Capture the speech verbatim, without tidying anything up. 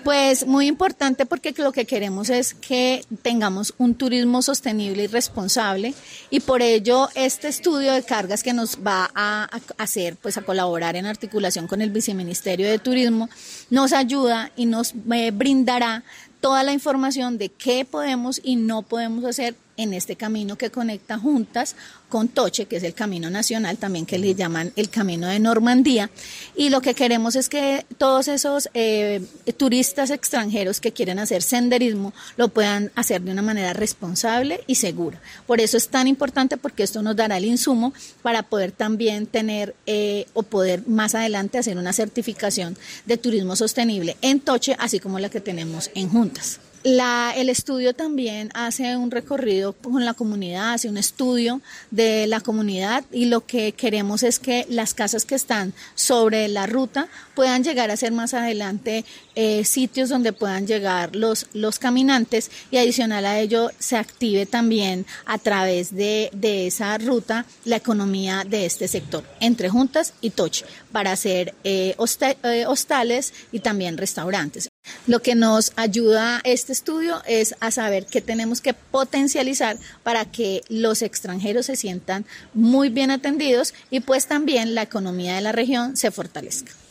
Pues muy importante porque lo que queremos es que tengamos un turismo sostenible y responsable y por ello este estudio de cargas que nos va a, a hacer, pues a colaborar en articulación con el Viceministerio de Turismo, nos ayuda y nos eh, brindará toda la información de qué podemos y no podemos hacer en este camino que conecta Juntas con Toche, que es el camino nacional también que le llaman el camino de Normandía, y lo que queremos es que todos esos eh, turistas extranjeros que quieren hacer senderismo lo puedan hacer de una manera responsable y segura. Por eso es tan importante, porque esto nos dará el insumo para poder también tener eh, o poder más adelante hacer una certificación de turismo sostenible en Toche, así como la que tenemos en Juntas. La, el estudio también hace un recorrido con la comunidad, hace un estudio de la comunidad y lo que queremos es que las casas que están sobre la ruta puedan llegar a ser más adelante eh, sitios donde puedan llegar los, los caminantes y adicional a ello se active también a través de, de esa ruta la economía de este sector, entre Juntas y Toche, para hacer eh, hosta, eh, hostales y también restaurantes. Lo que nos ayuda este estudio es a saber qué tenemos que potencializar para que los extranjeros se sientan muy bien atendidos y pues también la economía de la región se fortalezca.